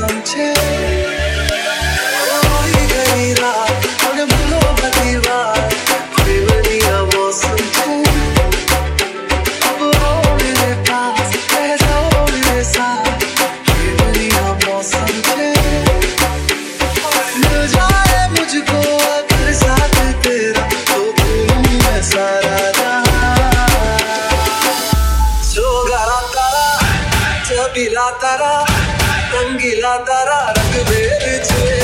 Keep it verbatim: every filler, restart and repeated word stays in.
मौसम छे आई गई रात और भूलो बदी बात बेवनिया मौसम छे अब आओ मेरे पास रह जाओ मेरे साथ बेवनिया मौसम छे मिल जाए मुझको अगर साथ तेरा तो भूलूं मैं सारा छबीला तारा रंगीला तारा रंग मेरे छुए